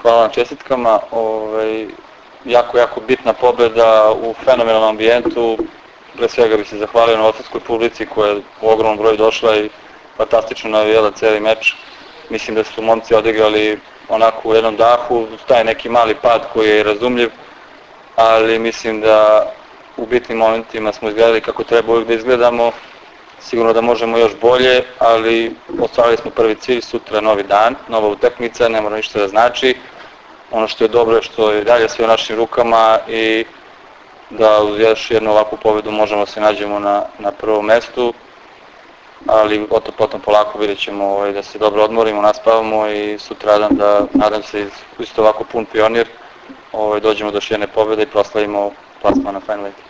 hvala na čestitkama. Jako bitna pobjeda u fenomenalnom ambijentu. Pre svega bih se zahvalio novosadskoj publici koja je u ogromnom broju došla i fantastično navijala cijeli meč. Mislim da su momci odigrali onako u jednom dahu, taj neki mali pad koji je razumljiv, ali mislim da u bitnim momentima smo izgledali kako treba uvijek da izgledamo. Sigurno da možemo još bolje, ali ostvarili smo prvi cilj, sutra novi dan, nova utakmica, ne mora ništa da znači. Ono što je dobro je što je dalje sve u našim rukama i da uz još jednu ovakvu pobjedu možemo se nađemo na prvom mestu, ali potom polako vidjet ćemo da se dobro odmorimo, naspavamo i sutradan da, nadam se, isto ovako pun Pionir, dođemo do još jedne pobjede i proslavimo plasman na Final Eight.